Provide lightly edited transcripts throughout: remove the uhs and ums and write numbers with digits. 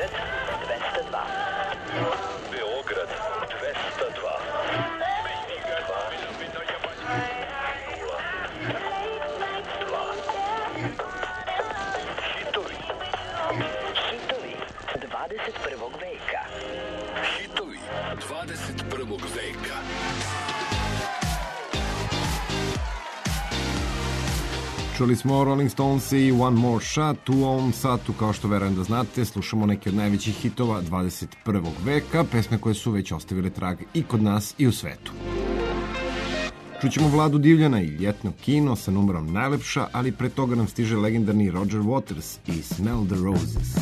Beograd 202. Beograd 202. Hitovi 21. veka. Hitovi 21. veka. Čuli smo Rolling Stones i One More Shot. U ovom satu, kao što verujem da znate, slušamo neke od najvećih hitova 21. veka, pesme koje su već ostavile trag i kod nas i u svetu. Čućemo Vladu Divljana i Ljetno kino sa numerom Najlepša, ali pre toga nam stiže legendarni Roger Waters i Smell the Roses.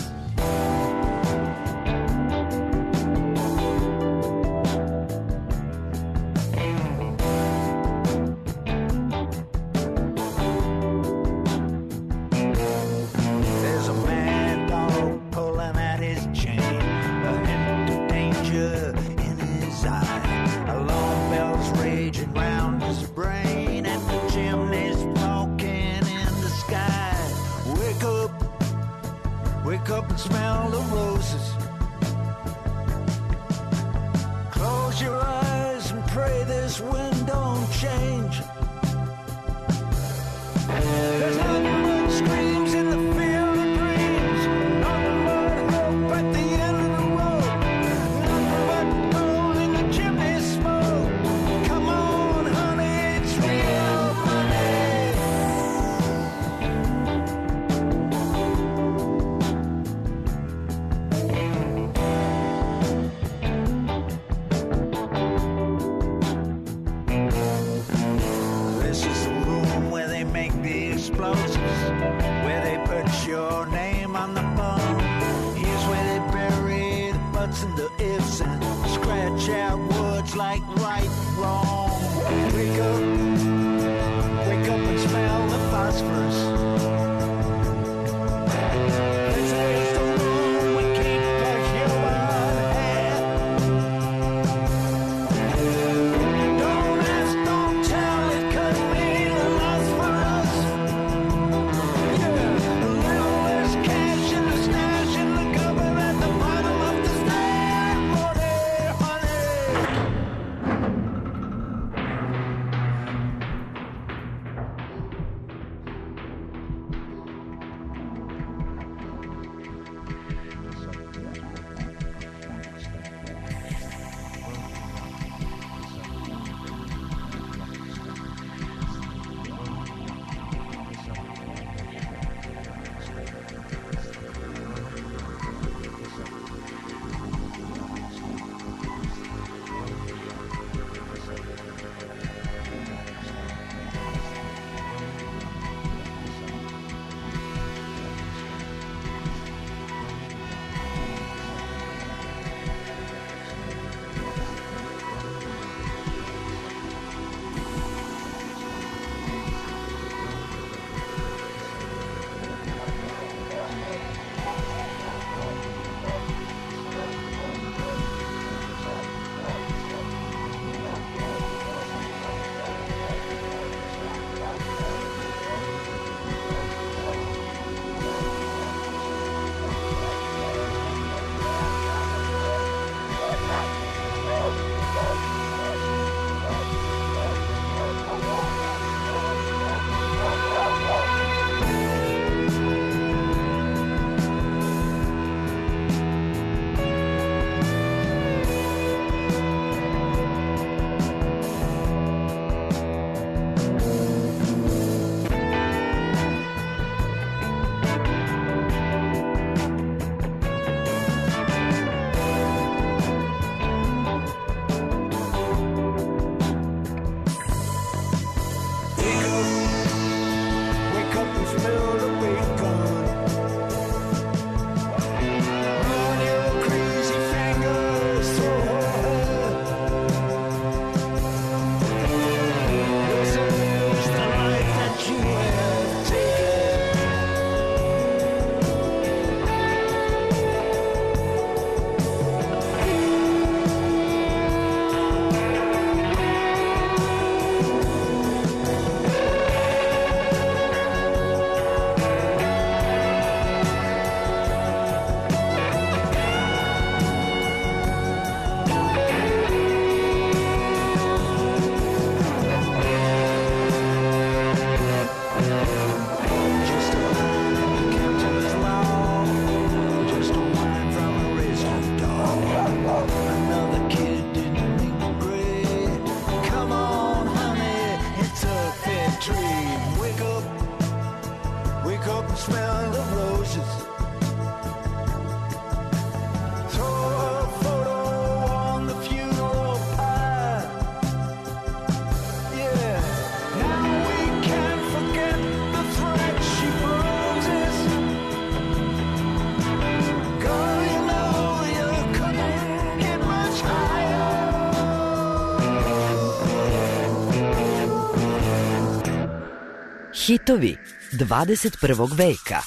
Hitovi 21. veka.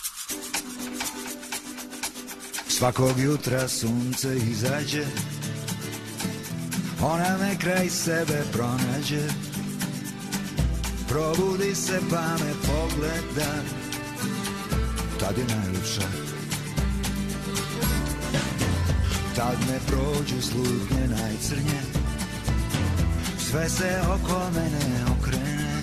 Svakog jutra sunce izađe, ona me kraj sebe pronađe. Probudi se pa me pogleda, tad je najljepša. Tad me prođu slutnje najcrnje, sve se oko mene okrene,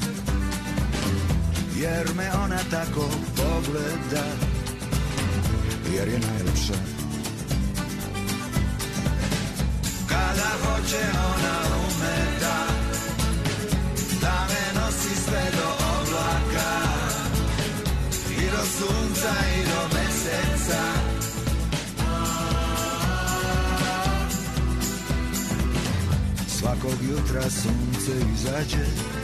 jer me ona tako pogleda, jer je najljepša. Kada hoće ona ume da me nosi sve do oblaka i do sunca i do meseca. Svakog jutra sunce izađe,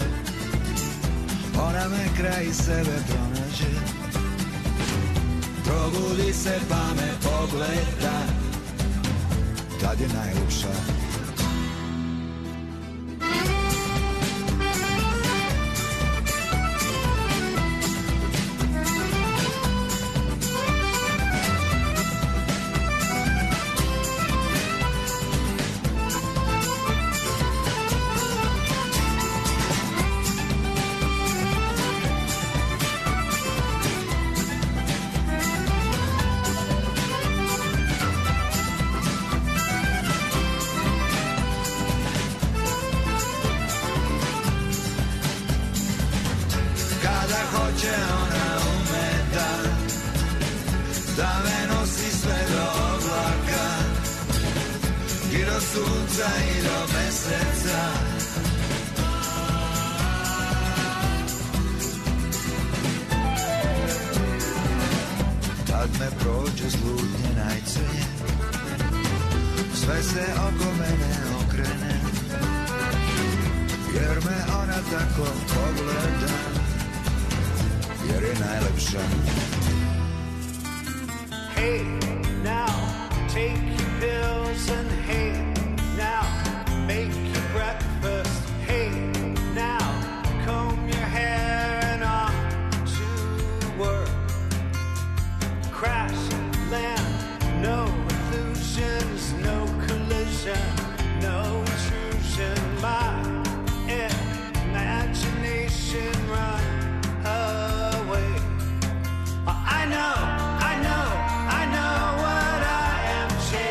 ona me kraj sebe pronađe. Probudi se pa me pogleda, tad je najljepša. I know what I am chasing.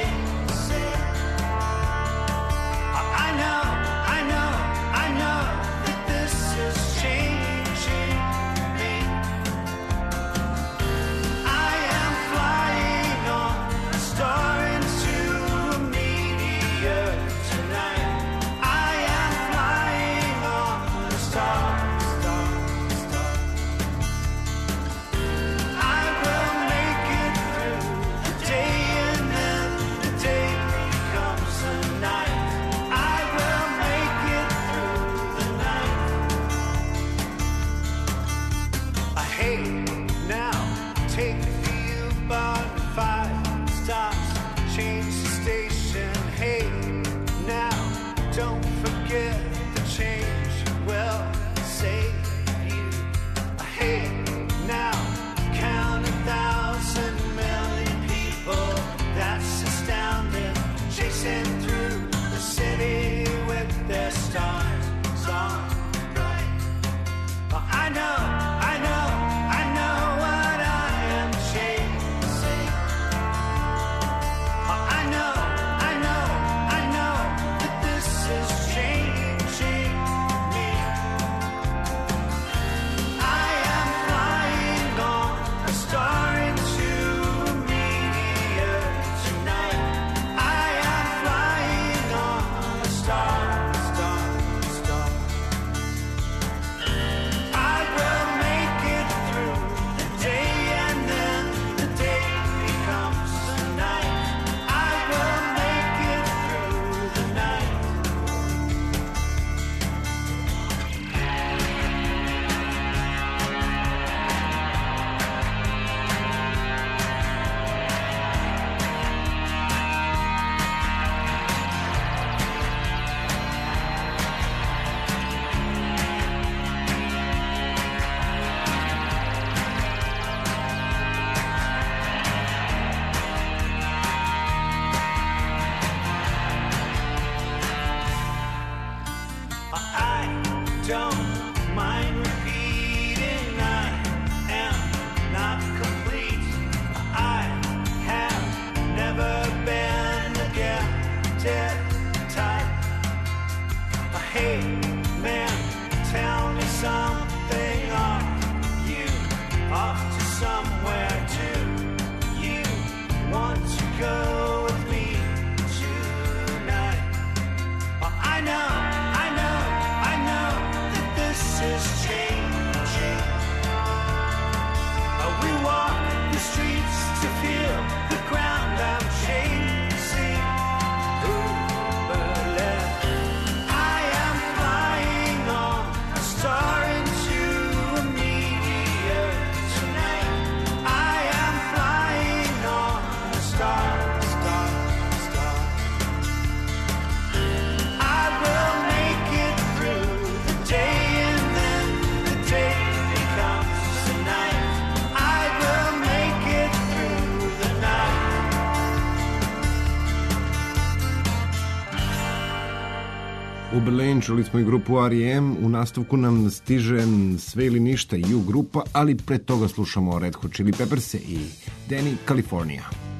U Berlin čuli smo i grupu R.E.M. U nastavku nam stiže Sve ili ništa i U grupa, ali pre toga slušamo Red Hot Chili Peppers i Danny California.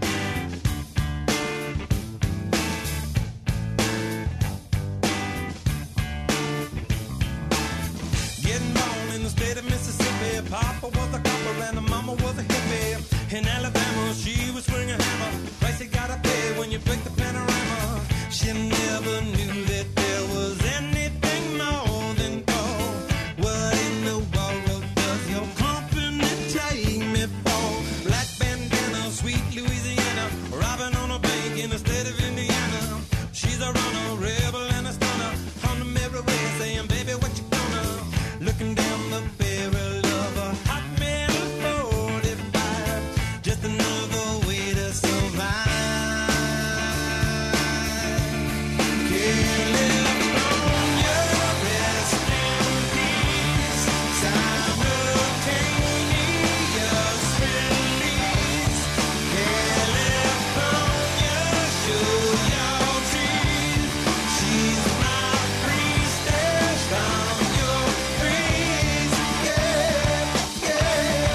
In Alabama, she was swinging a hammer. Price you gotta pay when you break the panorama. She never knew that there was anything more than gold. What in the world does your company take me for? Black bandana, sweet Louisiana, robbing on a bank in the state of Indiana. She's a runner, rebel and a stunner. On the mirror way saying, baby, what you gonna? Looking down the barrel of a hot metal 45. Just another way to survive. California, rest in peace. Simultaneous release. California, show your teeth. She's my priestess from your praise. Yeah, yeah.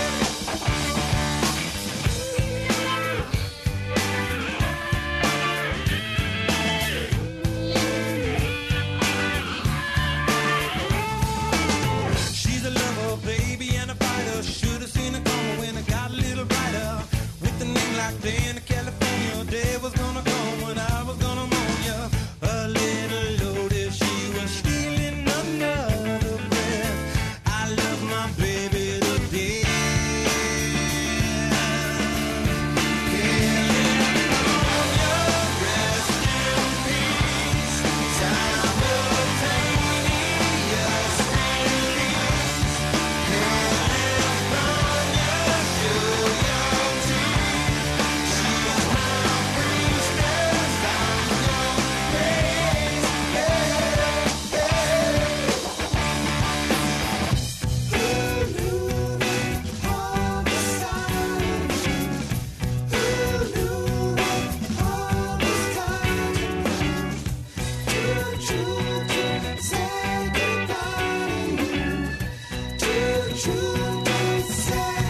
She's a lover, baby, and a fighter. Should have seen it coming when I got a little brighter. With a name like Danny California, day was gonna come when I was gonna mourn ya. A little loaded, she was stealing another breath. I love my baby to death. California, rest in peace. Simultaneous release. California, show your teeth. She's my priestess, I'm your praise. Who knew that all the signs? Who knew that all this time too true to say goodbye to you? Too true to say.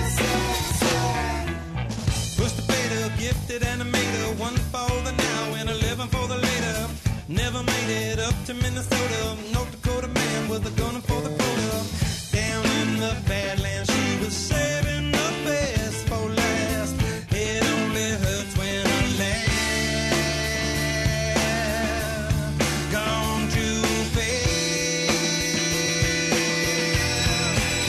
Push the fader, gifted animator, one for the now and 11 for the later. Never made it up to Minnesota, North Dakota man with a gun for the quota. Down in the Badlands, she was saving the best for last. It only hurts when I laugh. Gone too fast.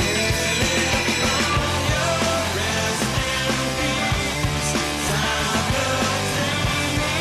California, rest in peace. Simultaneous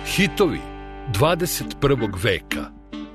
Hitovi 21. veka.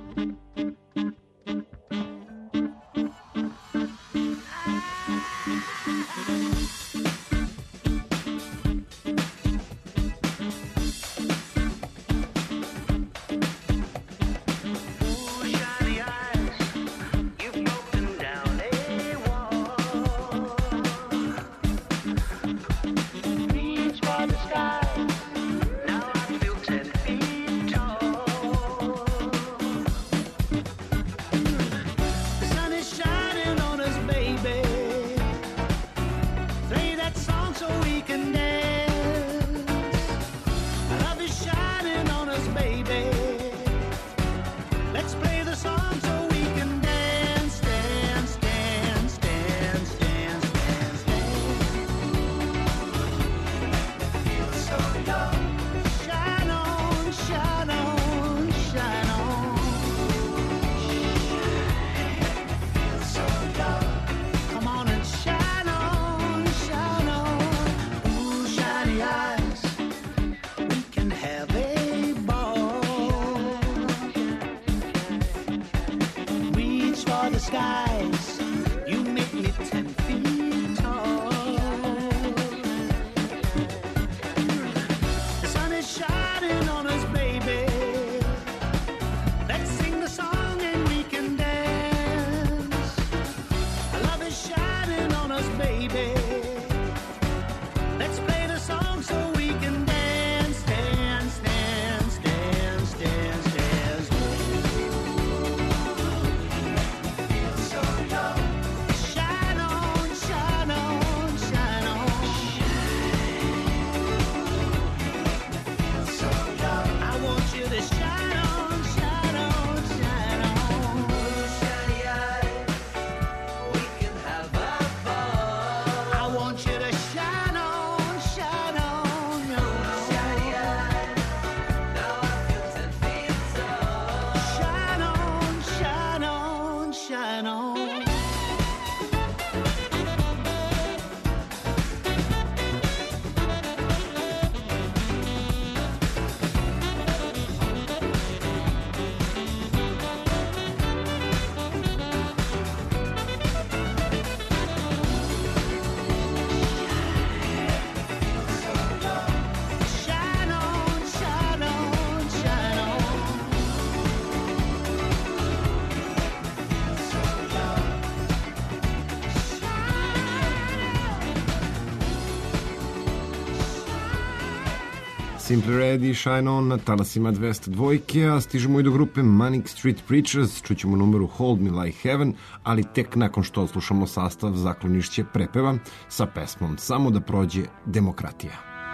Simply Red i Shine On na talasima 202, a stižemo i do grupe Manic Street Preachers, čućemo numeru Hold Me Like Heaven, ali tek nakon što odslušamo sastav Zaklonišće prepeva sa pesmom Samo da prođe demokratija.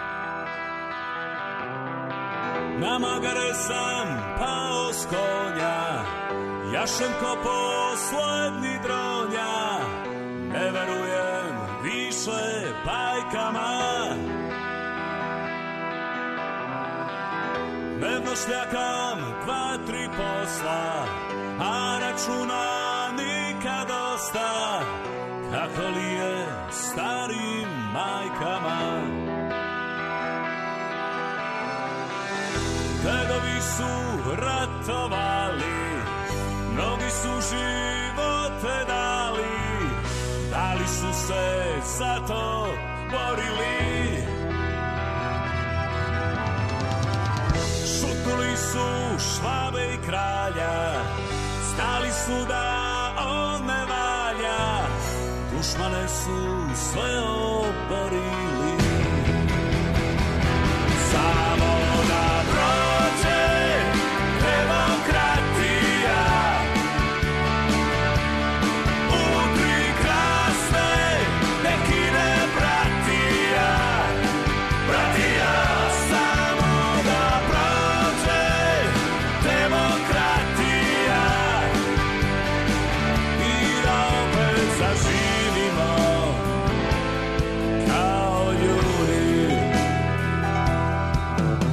Na magare sam pao s konja, jašem ko poslednji dronja, ne verujem više bajkama. Dnevno šljakam 2-3 posla, a računa nikad dosta, kako li je starim majkama. Dedovi su ratovali, mnogi su živote dali, da li su se za to borili. Šutnuli su Švabe i kralja, znali su da on ne valja, dušmane su sve oborili. Samo da prođe demokratija, udri krasne, neki ne bratija, bratija. Samo da prođe demokratija i da opet zaživimo kao ljudi.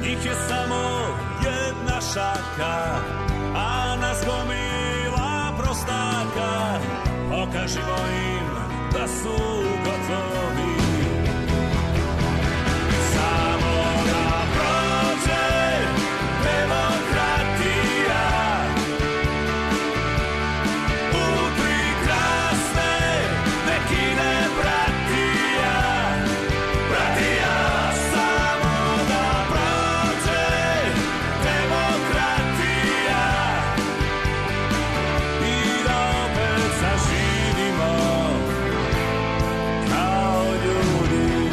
njih je samo jedna šaka, a nas gomila prostaka. Pokažimo im da su gotovi. Samo da prođe demokratija u tri krasne nekine bratija. Bratija, samo da prođe demokratija i da opet zaživimo kao ljudi.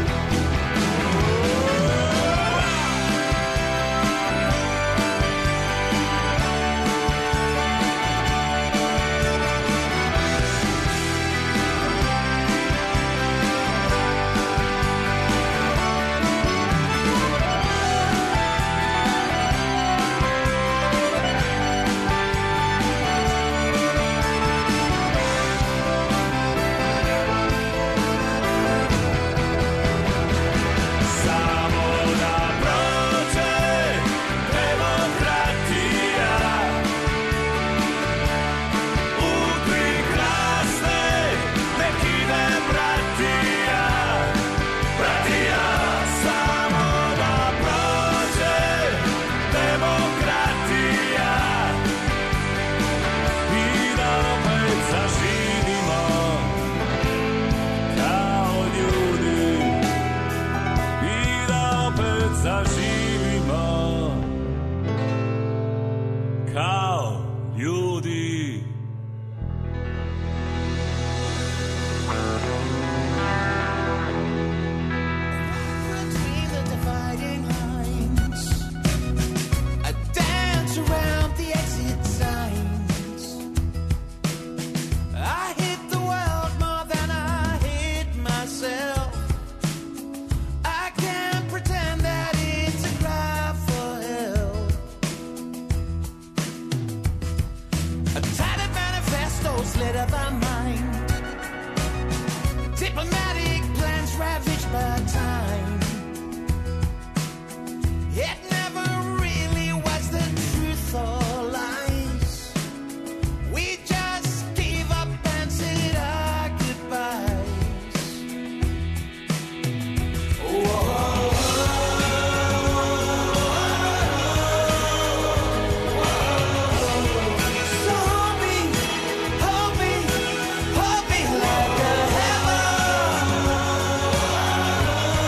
Samo da prođe demokratija u tri krasne nekine bratija. Bratija, samo da prođe demokratija i da opet zaživimo kao ljudi. I da opet zaživimo kao ljudi. Between the dividing lines, I dance around the exit signs. I hate the world more than I hate myself. I can't pretend that it's a cry for help. A tattered manifesto's lit up my mind. Diplomatic plans ravaged by time. It never really was the truth or lies. We just gave up and said our goodbyes. So hold me like a hammer.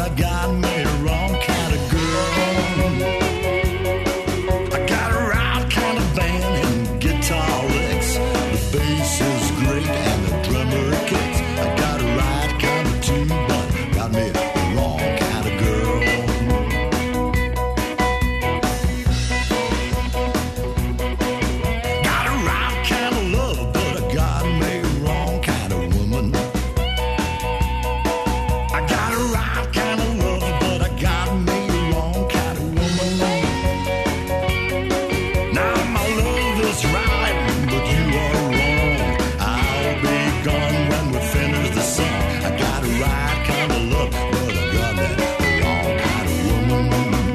I got me a wrong kind of girl. I got a right kind of band and guitar licks. The bass is great and the drummer kicks. I got a right kind of tune, but got me a wrong kind of girl. Got a right kind of love, but I got me a wrong kind of woman. I got a right kind of love, but I got me a wrong kind of woman. Now my love is right, but you are wrong. I'll be gone when we finish the song. I got a right kind of love, but I got me a wrong kind of woman.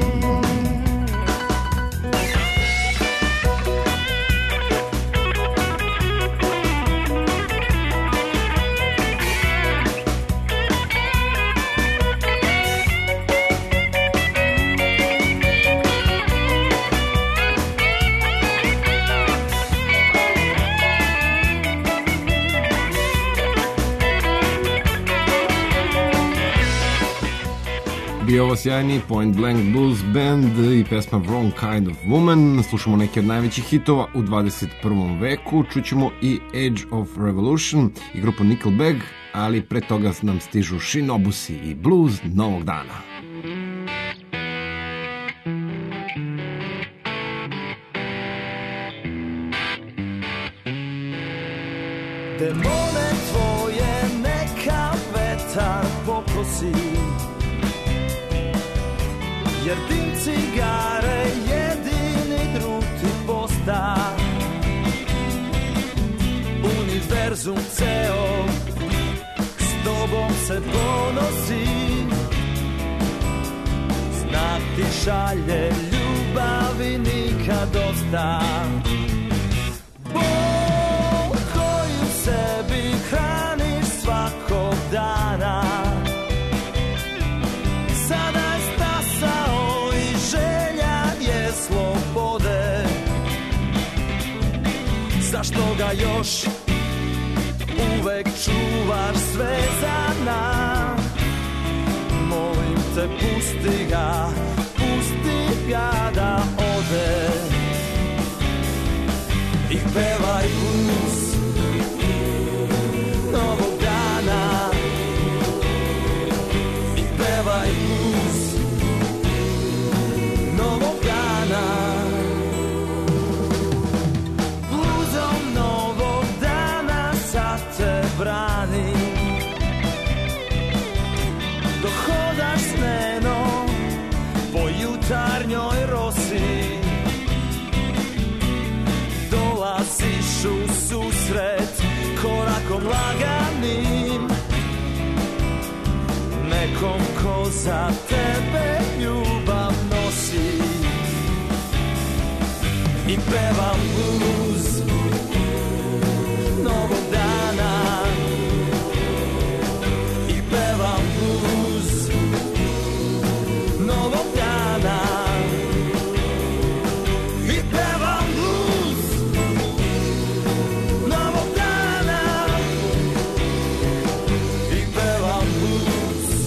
Bio ovo sjajni Point Blank Blues Band i pesma Wrong Kind of Woman. Slušamo neke od najvećih hitova u 21. veku. Čućemo i Age of Revolution i grupu Nickelback, ali pre toga nam stižu Shinobusi i Blues novog dana. Demone tvoje neka vetar pokosi, jer dim cigare jedini drug ti posta. Univerzum ceo s tobom se ponosi, znak ti šalje ljubavi nikad dosta. Bol koju sebi hraniš svakog dana, sada je stasao i želja je slobode. Zašto ga još uvek čuvaš sve za nas? Molim te pusti ga da ode. I pevaj blues novog dana, i pevaj blues novog dana. Bluzom novog dana sad te brani, dok hodaš s menom po jutarnjoj rosi. Dolaziš u susret korakom laganim nekom ko za tebe ljubav nosi. I pevam blues novog dana, i pevam blues novog dana, i pevam blues novog dana, i pevam blues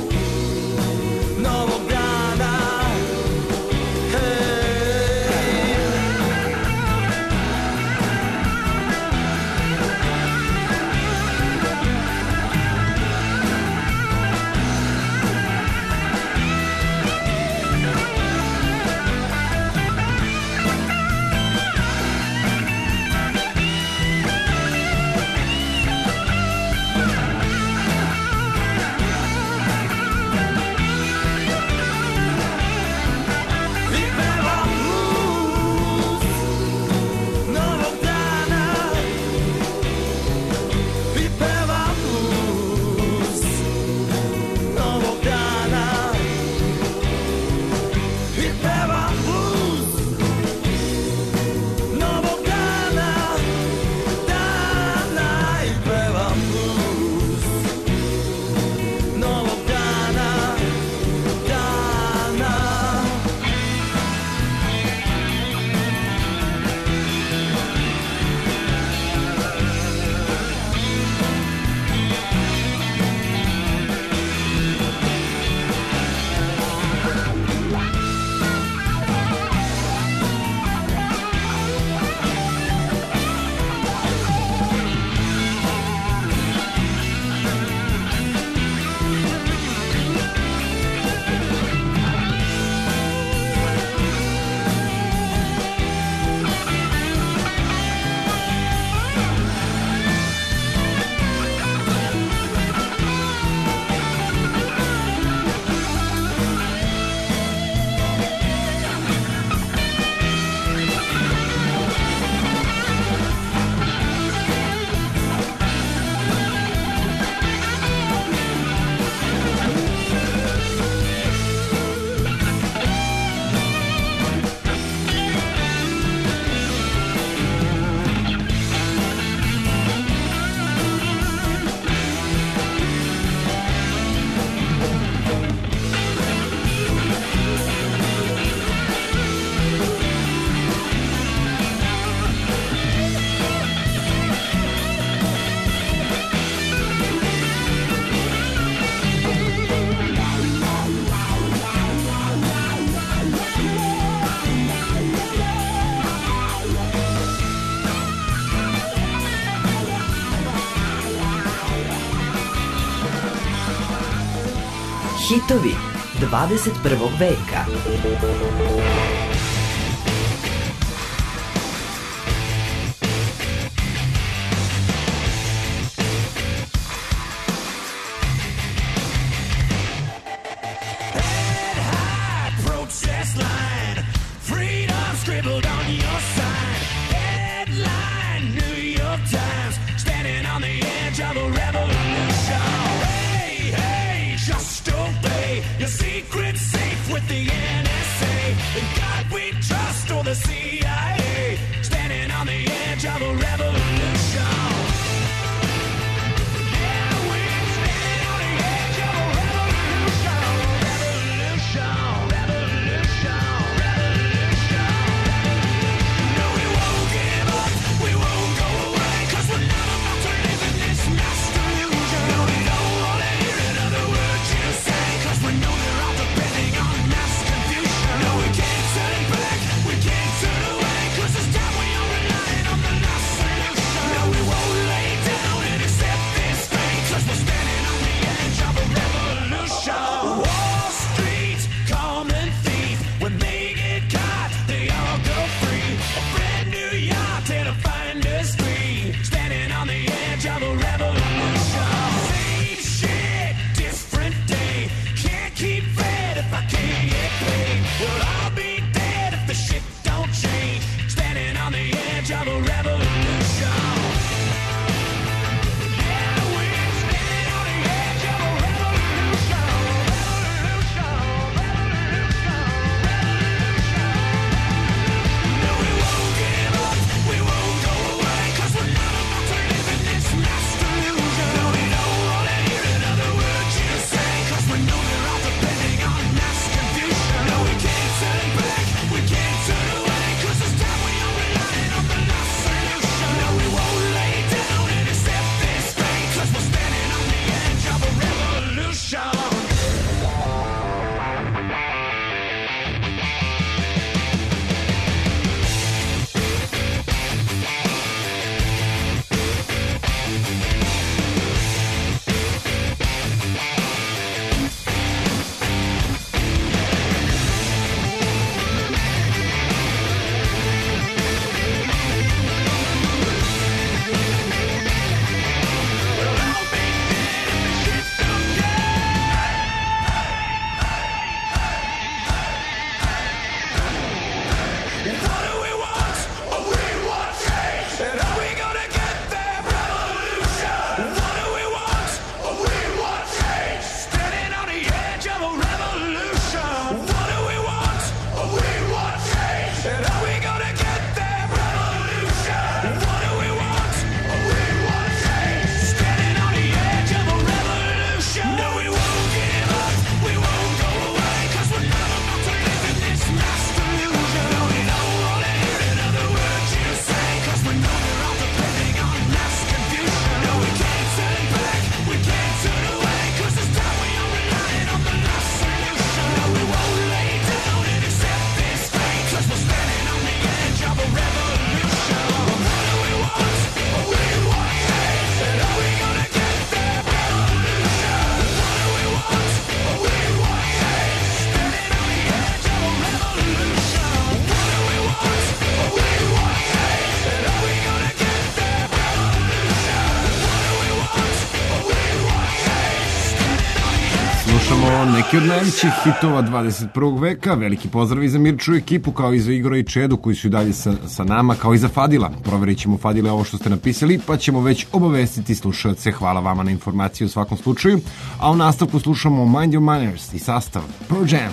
novog dana. Hey. Hitovi 21. veka. Protest line, freedom scribbled on your sign. Headline, New York Times, standing on the edge of a revolution. Hey, hey, just obey your secret safe with the NSA. In God we trust, or the CIA, standing on the edge of a revolution. Yeah, we're standing on the edge of a revolution. Revolution. Neki od najvećih hitova 21. veka. Veliki pozdrav i za Mirču ekipu, kao i za Igora i Čedu koji su i dalje sa nama, kao i za Fadila. Proverit ćemo, Fadile, ovo što ste napisali, pa ćemo već obavestiti slušalce. Hvala vama na informaciji u svakom slučaju. A u nastavku slušamo Mind Your Manners i sastav Pearl Jam.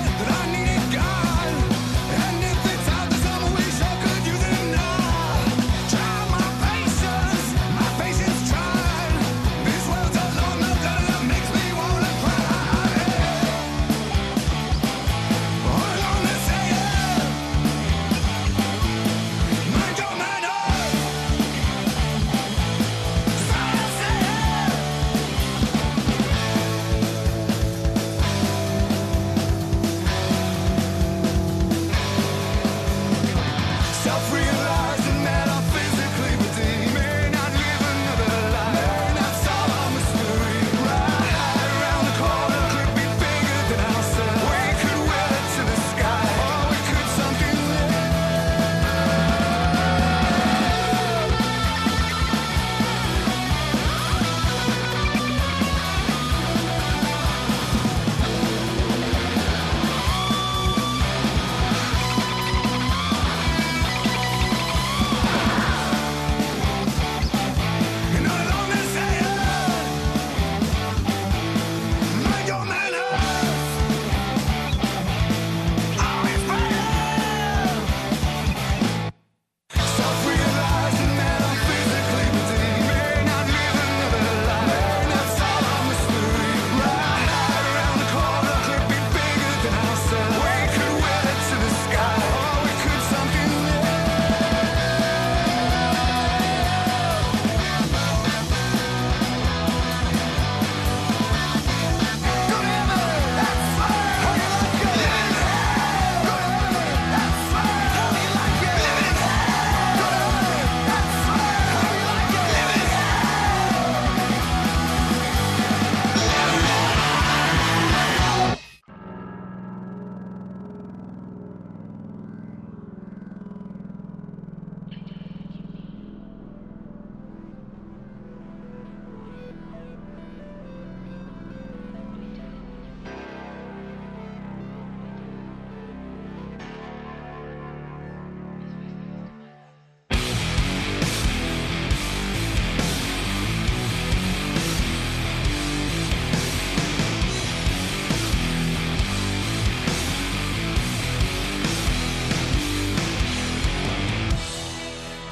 And if it's out there somewhere, we sure could use it now.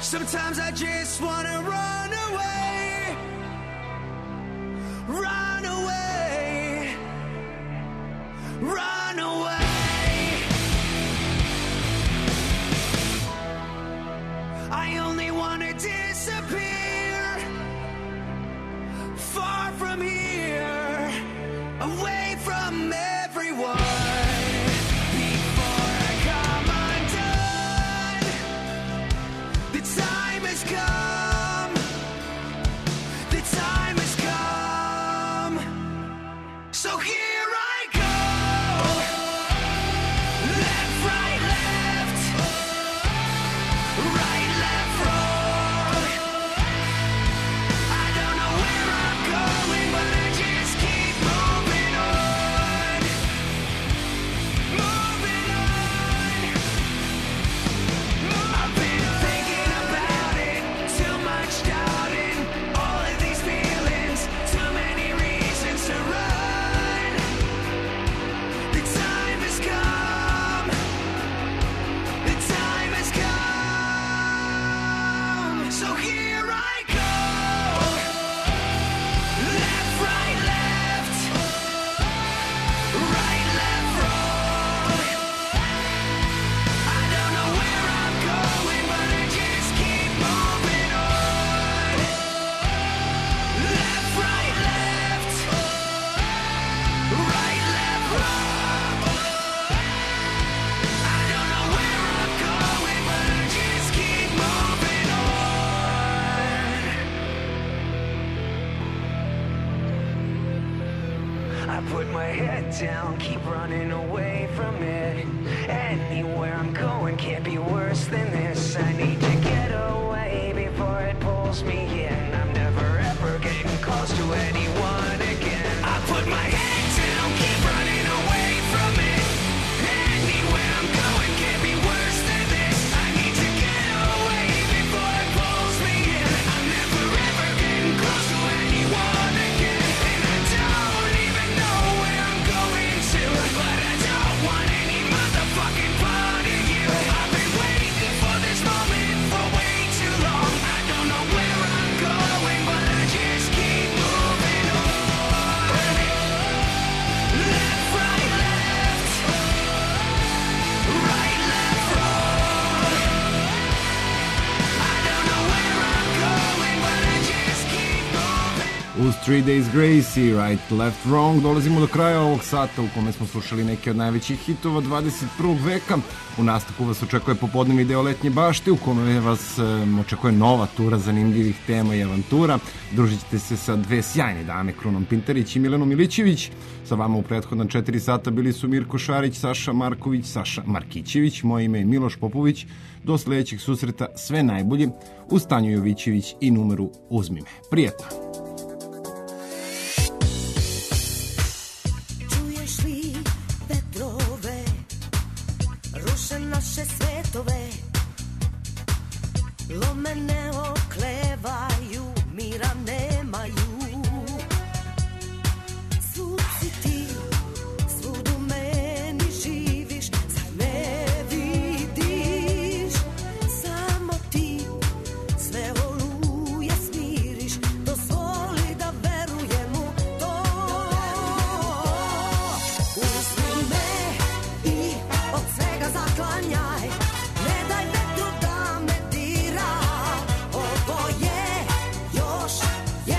Sometimes I just wanna run away, run away, run away. I only wanna disappear, far from here, away from everyone. Before I come undone, the time has come, the time has come. So here I go, left, right, left, right, left, wrong. I don't know where I'm going, but I just keep moving on, moving on. I've been thinking about it, too much doubting, all of these feelings, too many reasons to run. The time has come, the time has come. So here I go, left, right, left, right, left, wrong. I don't know where I'm going, but I just keep moving on. Left, right, left, right, left, wrong. I don't know where I'm going, but I just keep moving on. I put my head down, keep running away from it. Anywhere I'm going can't be worse than this. I need to get away before it pulls me in. I'm never ever getting close to anyone again. I put my head down, keep running away from it. Anywhere I'm going can't be worse than this. I need to get away before it pulls me in. I'm never ever getting close to anyone again. And I don't even know where I'm going to, but I don't want any motherfucking part of you. I've been waiting for this moment for way too long. I don't know where I'm going, but I just keep moving on. Left, right, left, right, left, wrong. I don't know where I'm going, but I just keep moving. Uz 3 Days Grace i Right, Left, Wrong dolazimo do kraja ovog sata u kome smo slušali neke od najvećih hitova 21. veka. U nastavku vas očekuje popodnevni deo Letnje bašte u kome vas očekuje nova tura zanimljivih tema i avantura. Družit ćete se sa dve sjajne dame, Krunom Pintarić i Milanom Milićević. Sa vama u prethodna 4 sata bili su Mirko Šarić, Saša Marković, Saša Markićević, moje ime je Miloš Popović. Do sledećeg susreta sve najbolje uz Tanju Jovićević i numeru Uzmi me. Prijetno! Čuješ li vetrove, ruše naše svetove, lome ne oklevaju, mira nemaju. Svud si ti, svud u meni živiš, zar ne vidiš? Samo ti sve oluje smiriš, dozvoli da verujem u to. Uzmi me i od svega zaklanjaj, ne daj vetru da me dira. Ovo je još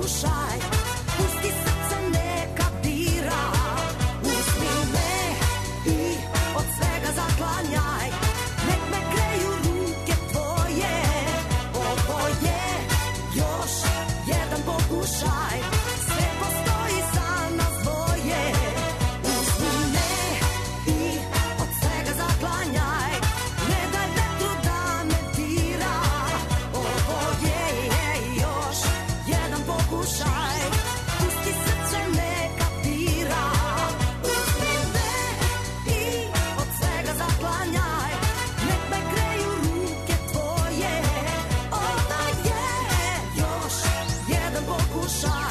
pokušaj, pusti srce neka bira. Uzmi me i od svega zaklanjaj, nek me greju ruke tvoje. Ovo je još jedan pokušaj, sve postoji za nas dvoje. Uzmi me i od svega zaklanjaj, ne daj vetru da me dira. Ovo je još jedan pokušaj, pusti srce neka bira. Uzmi me i od svega zaklanjaj, nek me greju ruke tvoje. Ovo je još jedan pokušaj.